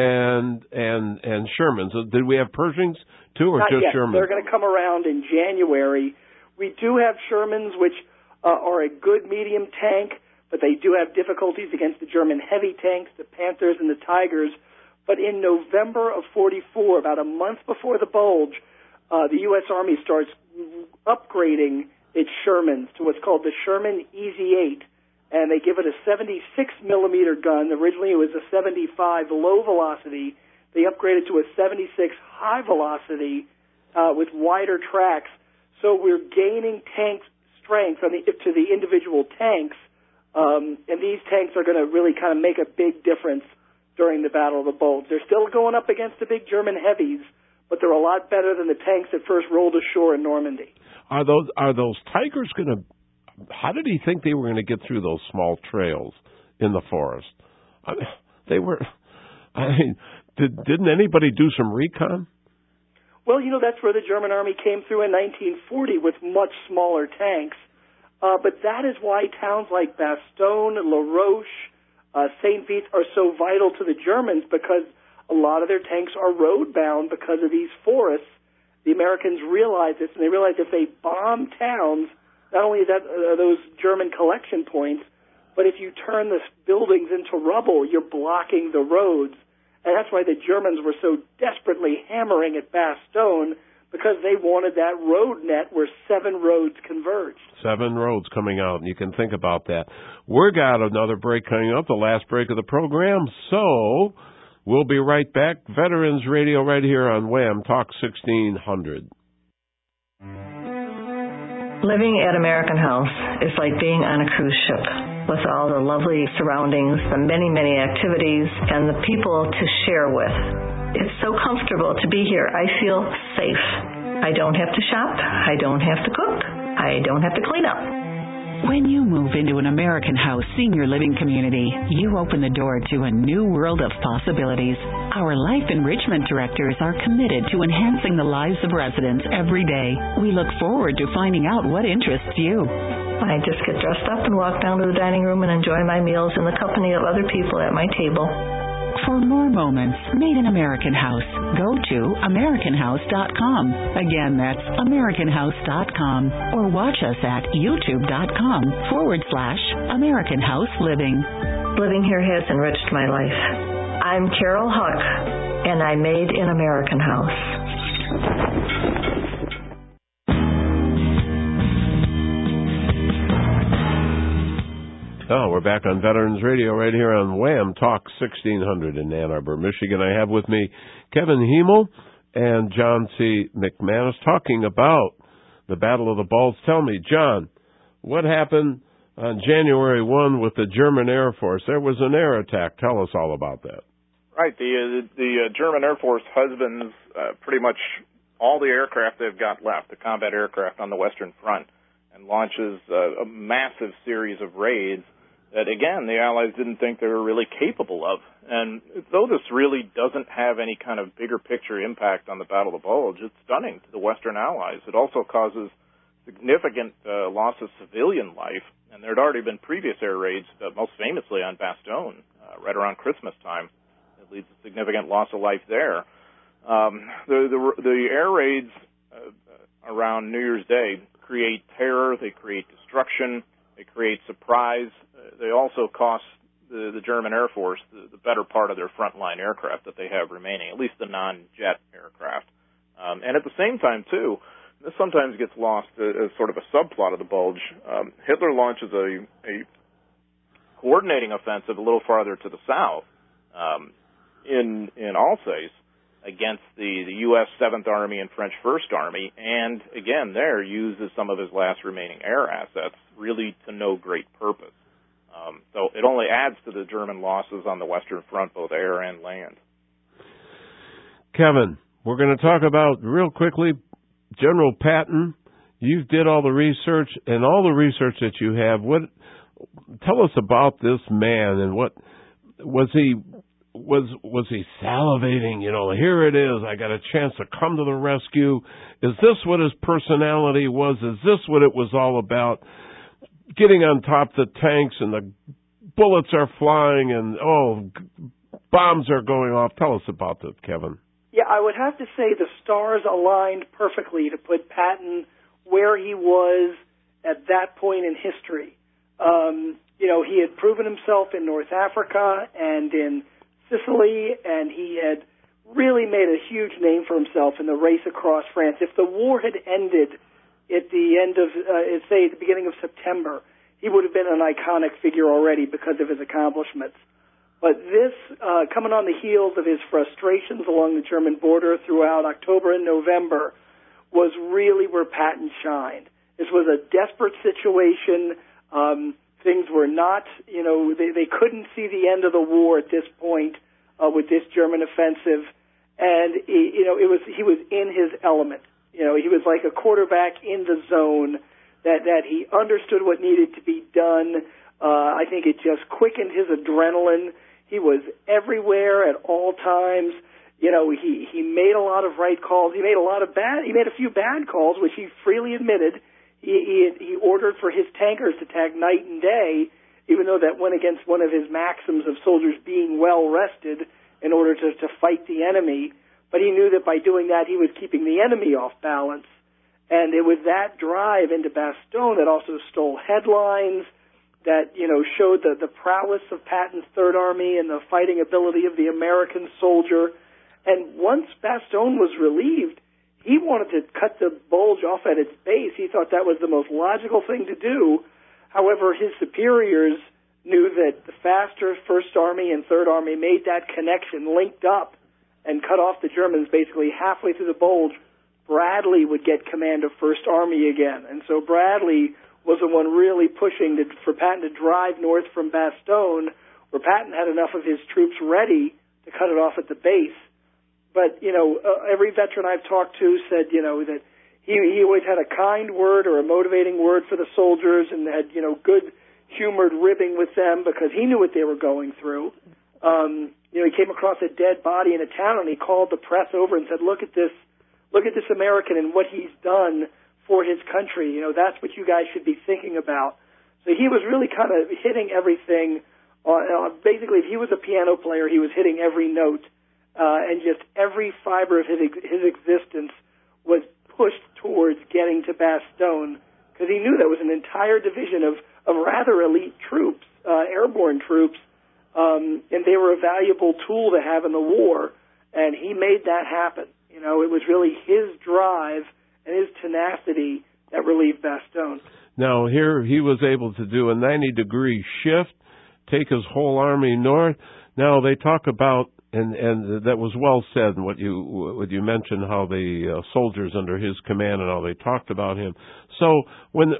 and and and Shermans. Did we have Pershings too, or Not just yet. Shermans? They're going to come around in January. We do have Shermans, which uh, are a good medium tank, but they do have difficulties against the German heavy tanks, the Panthers and the Tigers. But in November of forty-four, about a month before the bulge, uh, the U S. Army starts upgrading its Shermans to what's called the Sherman Easy eight, and they give it a seventy-six millimeter gun. Originally it was a seventy-five low velocity. They upgraded to a seventy-six high velocity uh, with wider tracks. So we're gaining tank strength on the, to the individual tanks, um, and these tanks are going to really kind of make a big difference during the Battle of the Bulge. They're still going up against the big German heavies, but they're a lot better than the tanks that first rolled ashore in Normandy. Are those are those Tigers going to? How did he think they were going to get through those small trails in the forest? I mean, they were. I mean, did didn't anybody do some recon? Well, you know, that's where the German army came through in nineteen forty with much smaller tanks. Uh, but that is why towns like Bastogne, La Roche, Uh, Saint Vith are so vital to the Germans, because a lot of their tanks are road-bound because of these forests. The Americans realize this, and they realize if they bomb towns, not only is that uh, those German collection points, but if you turn the buildings into rubble, you're blocking the roads. And that's why the Germans were so desperately hammering at Bastogne, because they wanted that road net where seven roads converged. Seven roads coming out, and you can think about that. We've got another break coming up, the last break of the program, so we'll be right back. Veterans Radio right here on Wham Talk sixteen hundred. Living at American House is like being on a cruise ship, with all the lovely surroundings, the many, many activities, and the people to share with. It's so comfortable to be here. I feel safe. I don't have to shop. I don't have to cook. I don't have to clean up. When you move into an American House senior living community, you open the door to a new world of possibilities. Our life enrichment directors are committed to enhancing the lives of residents every day. We look forward to finding out what interests you. I just get dressed up and walk down to the dining room and enjoy my meals in the company of other people at my table. For more moments made in American House, go to American House dot com. Again, that's American House dot com. Or watch us at YouTube.com forward slash American House Living. Living here has enriched my life. I'm Carol Huck, and I made in American House. Oh, we're back on Veterans Radio right here on Wham Talk sixteen hundred in Ann Arbor, Michigan. I have with me Kevin Hiemel and John C. McManus talking about the Battle of the Bulge. Tell me, John, what happened on January first with the German Air Force? There was an air attack. Tell us all about that. Right. The, uh, the uh, German Air Force husbands uh, pretty much all the aircraft they've got left, the combat aircraft on the Western Front, and launches uh, a massive series of raids that, again, the Allies didn't think they were really capable of. And though this really doesn't have any kind of bigger picture impact on the Battle of the Bulge, it's stunning to the Western Allies. It also causes significant uh, loss of civilian life, and there had already been previous air raids, uh, most famously on Bastogne, uh, right around Christmas time. It leads to significant loss of life there. Um, the, the, the air raids uh, around New Year's Day create terror, they create destruction, they create surprise. Uh, they also cost the, the German Air Force the, the better part of their frontline aircraft that they have remaining, at least the non-jet aircraft. Um, and at the same time, too, this sometimes gets lost as sort of a subplot of the bulge. Um, Hitler launches a, a coordinating offensive a little farther to the south um, in in Alsace against the, the U S seventh Army and French First Army, and again there uses some of his last remaining air assets really to no great purpose. Um, so it only adds to the German losses on the Western Front, both air and land. Kevin, we're going to talk about, real quickly, General Patton. You did all the research, and all the research that you have, what, tell us about this man, and what, was he, was, was he salivating, you know, here it is, I got a chance to come to the rescue. Is this what his personality was? Is this what it was all about? Getting on top of the tanks, and the bullets are flying, and, oh, bombs are going off. Tell us about that, Kevin. Yeah, I would have to say the stars aligned perfectly to put Patton where he was at that point in history. Um, you know, he had proven himself in North Africa and in Sicily, and he had really made a huge name for himself in the race across France. If the war had ended at the end of, uh, say, at the beginning of September, he would have been an iconic figure already because of his accomplishments. But this, uh, coming on the heels of his frustrations along the German border throughout October and November, was really where Patton shined. This was a desperate situation. Um, things were not, you know, they, they couldn't see the end of the war at this point uh, with this German offensive. And, he, you know, it was he was in his element. You know, he was like a quarterback in the zone, that, that he understood what needed to be done. Uh, I think it just quickened his adrenaline. He was everywhere at all times. You know, he, he made a lot of right calls. He made a lot of bad, he made a few bad calls, which he freely admitted. He, he, he ordered for his tankers to attack night and day, even though that went against one of his maxims of soldiers being well rested in order to, to fight the enemy. But he knew that by doing that, he was keeping the enemy off balance. And it was that drive into Bastogne that also stole headlines, that, you know, showed the, the prowess of Patton's Third Army and the fighting ability of the American soldier. And once Bastogne was relieved, he wanted to cut the bulge off at its base. He thought that was the most logical thing to do. However, his superiors knew that the faster First Army and Third Army made that connection, linked up, and cut off the Germans basically halfway through the bulge, Bradley would get command of First Army again. And so Bradley was the one really pushing to, for Patton to drive north from Bastogne, where Patton had enough of his troops ready to cut it off at the base. But, you know, uh, every veteran I've talked to said, you know, that he, he always had a kind word or a motivating word for the soldiers and had, you know, good humored ribbing with them because he knew what they were going through. Um, you know, he came across a dead body in a town and he called the press over and said, look at this, look at this American and what he's done for his country. You know, that's what you guys should be thinking about. So he was really kind of hitting everything. On, uh, basically, if he was a piano player, he was hitting every note, uh, and just every fiber of his his existence was pushed towards getting to Bastogne because he knew there was an entire division of, of rather elite troops, uh, airborne troops, um, and they were a valuable tool to have in the war, and he made that happen. You know, it was really his drive and his tenacity that relieved Bastogne. Now, here he was able to do a ninety-degree shift, take his whole army north. Now, they talk about, and, and that was well said, and what you what you mentioned, how the uh, soldiers under his command and how they talked about him. So when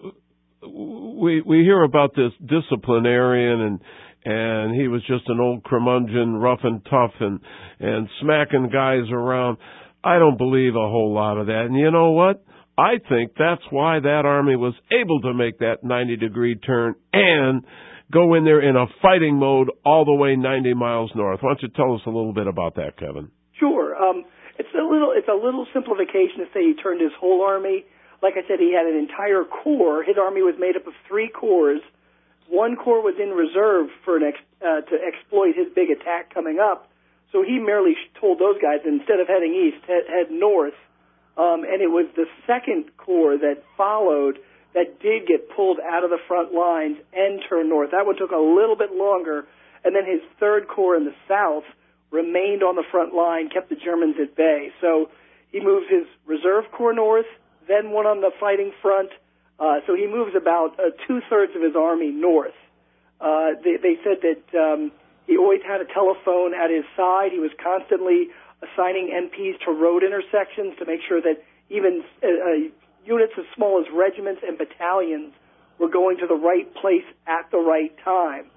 we we hear about this disciplinarian and and he was just an old curmudgeon, rough and tough, and and smacking guys around, I don't believe a whole lot of that. And you know what? I think that's why that army was able to make that ninety-degree turn and go in there in a fighting mode all the way ninety miles north. Why don't you tell us a little bit about that, Kevin? Sure. Um, it's a little it's a little simplification to say he turned his whole army. like I said, he had an entire corps. His army was made up of three corps. One corps was in reserve for an ex, uh, to exploit his big attack coming up. So he merely told those guys, instead of heading east, head, head north. Um, and it was the second corps that followed that did get pulled out of the front lines and turn north. That one took a little bit longer. And then his third corps in the south remained on the front line, kept the Germans at bay. So he moves his reserve corps north, then one on the fighting front. Uh, so he moves about uh, two-thirds of his army north. Uh, they, they said that um, he always had a telephone at his side. He was constantly assigning M Ps to road intersections to make sure that even uh, uh, units as small as regiments and battalions were going to the right place at the right time.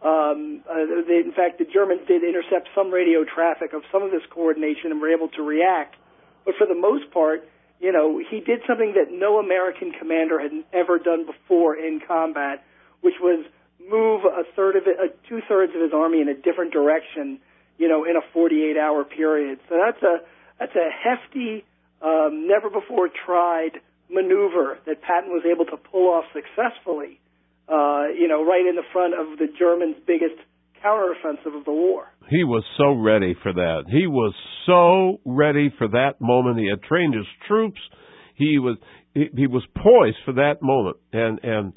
Um, uh, they, in fact, the Germans did intercept some radio traffic of some of this coordination and were able to react. But for the most part, you know, he did something that no American commander had ever done before in combat, which was move a third of it, uh, two-thirds of his army in a different direction, you know, in a forty-eight hour period. So that's a that's a hefty, um, never-before-tried maneuver that Patton was able to pull off successfully, uh, you know, right in the front of the Germans' biggest counteroffensive of the war. He was so ready for that. He was so ready for that moment. He had trained his troops. He was he, he was poised for that moment. And and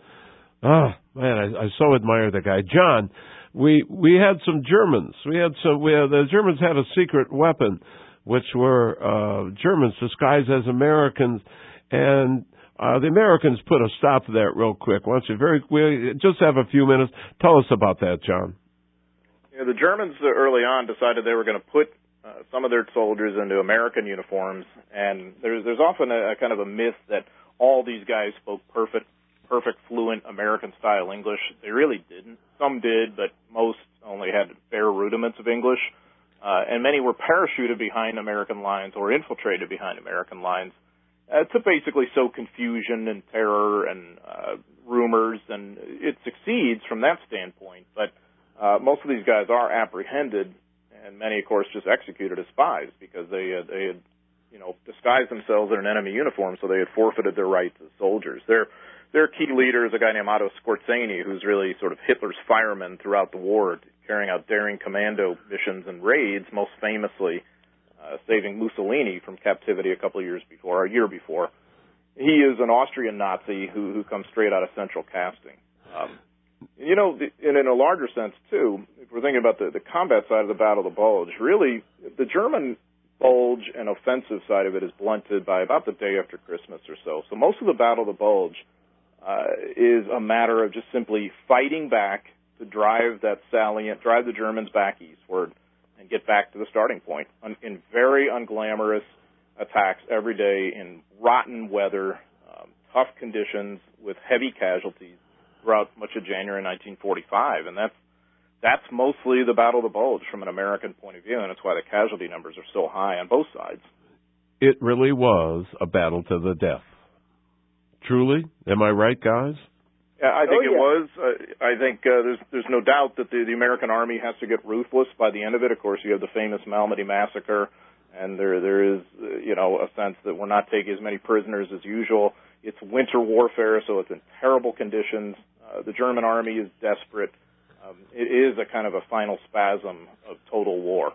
ah man, I, I so admire the guy. John, we we had some Germans. We had some. We had, the Germans had a secret weapon, which were uh, Germans disguised as Americans, and uh, the Americans put a stop to that real quick. Why don't you very we just have a few minutes? Tell us about that, John. Yeah, the Germans uh, early on decided they were going to put uh, some of their soldiers into American uniforms, and there's there's often a, a kind of a myth that all these guys spoke perfect, perfect, fluent American-style English. They really didn't. Some did, but most only had bare rudiments of English, uh, and many were parachuted behind American lines or infiltrated behind American lines uh, to basically sow confusion and terror and uh, rumors, and it succeeds from that standpoint, but Uh, most of these guys are apprehended, and many, of course, just executed as spies because they uh, they had, you know, disguised themselves in an enemy uniform, so they had forfeited their rights as soldiers. Their their key leader is a guy named Otto Skorzeny, who's really sort of Hitler's fireman throughout the war, carrying out daring commando missions and raids, most famously uh, saving Mussolini from captivity a couple of years before, or a year before. He is an Austrian Nazi who, who comes straight out of central casting. Um, You know, and in a larger sense, too, if we're thinking about the, the combat side of the Battle of the Bulge, really, the German bulge and offensive side of it is blunted by about the day after Christmas or so. So most of the Battle of the Bulge uh, is a matter of just simply fighting back to drive that salient, drive the Germans back eastward and get back to the starting point in very unglamorous attacks every day in rotten weather, um, tough conditions with heavy casualties throughout much of January nineteen forty-five, and that's that's mostly the Battle of the Bulge from an American point of view, and that's why the casualty numbers are so high on both sides. It really was a battle to the death. Truly, am I right, guys? Yeah, I think oh, it yeah. was. Uh, I think uh, there's there's no doubt that the, the American Army has to get ruthless by the end of it. Of course, you have the famous Malmedy massacre, and there there is uh, you know a sense that we're not taking as many prisoners as usual. It's winter warfare, so it's in terrible conditions. Uh, the German army is desperate. Um, it is a kind of a final spasm of total war.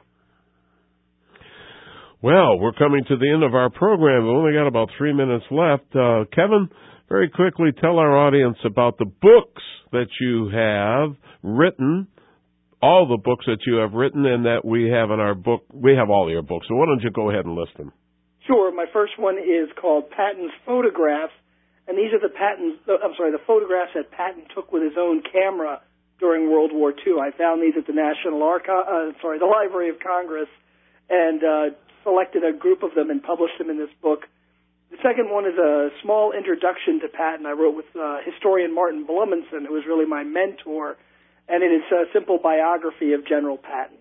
Well, we're coming to the end of our program. We've only got about three minutes left. Uh, Kevin, very quickly tell our audience about the books that you have written, all the books that you have written and that we have in our book. We have all your books, so why don't you go ahead and list them? Sure. My first one is called Patton's Photographs, and these are the Patton's, I'm sorry, the photographs that Patton took with his own camera during World War Two. I found these at the National Archive, uh, sorry, the Library of Congress, and uh, selected a group of them and published them in this book. The second one is a small introduction to Patton I wrote with uh, historian Martin Blumenson, who was really my mentor, and it is a simple biography of General Patton.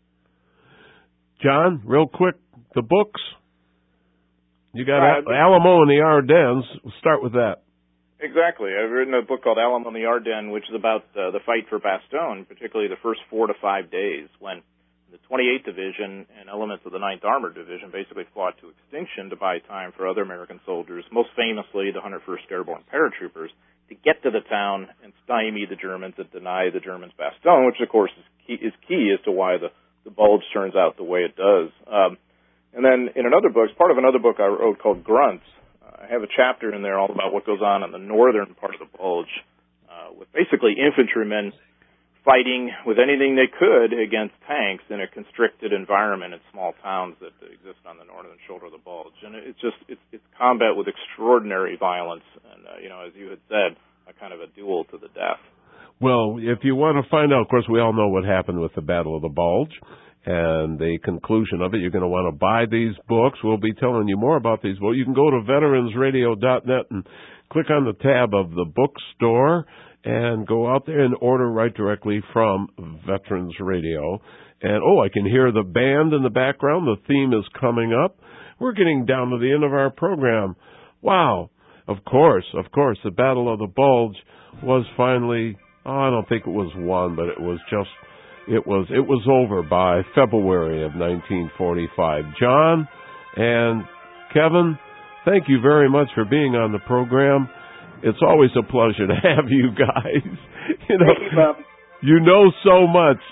John, real quick, the books. You got Uh, Alamo and the Ardennes. We'll start with that. Exactly. I've written a book called Alamo and the Ardennes, which is about uh, the fight for Bastogne, particularly the first four to five days when The twenty-eighth Division and elements of the ninth Armored Division basically fought to extinction to buy time for other American soldiers, most famously the one hundred first Airborne Paratroopers, to get to the town and stymie the Germans and deny the Germans Bastogne, which, of course, is key, is key as to why the, the Bulge turns out the way it does. Um, and then in another book, as part of another book I wrote called Grunts, uh, I have a chapter in there all about what goes on in the northern part of the Bulge, uh, with basically infantrymen fighting with anything they could against tanks in a constricted environment in small towns that exist on the northern shoulder of the Bulge. And it's just, it's, it's combat with extraordinary violence. And, uh, you know, as you had said, a kind of a duel to the death. Well, if you want to find out, of course, we all know what happened with the Battle of the Bulge and the conclusion of it. You're going to want to buy these books. We'll be telling you more about these books. You can go to veterans radio dot net and click on the tab of the bookstore and go out there and order right directly from Veterans Radio. And, oh, I can hear the band in the background. The theme is coming up. We're getting down to the end of our program. Wow. Of course, of course, the Battle of the Bulge was finally, oh, I don't think it was won, but it was just, it was, it was over by February of nineteen forty-five. John and Kevin, thank you very much for being on the program. It's always a pleasure to have you guys. You know, Thank you, Bob. You know so much.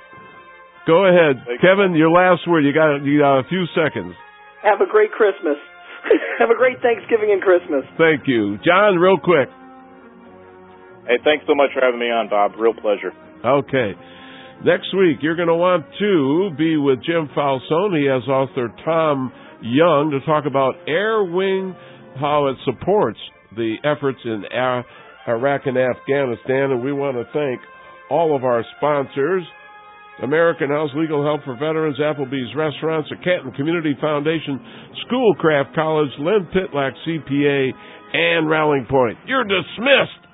Go ahead, Thank Kevin. You. Your last word. You got you got a few seconds. Have a great Christmas. Have a great Thanksgiving and Christmas. Thank you, John. Real quick. Hey, thanks so much for having me on, Bob. Real pleasure. Okay. Next week, you're going to want to be with Jim Falsone. He has author Tom Young to talk about Air Wing, how it supports the efforts in Iraq and Afghanistan. And we want to thank all of our sponsors: American House, Legal Help for Veterans, Applebee's Restaurants, the Canton Community Foundation, Schoolcraft College, Len Pitlack C P A, and Rallying Point. You're dismissed.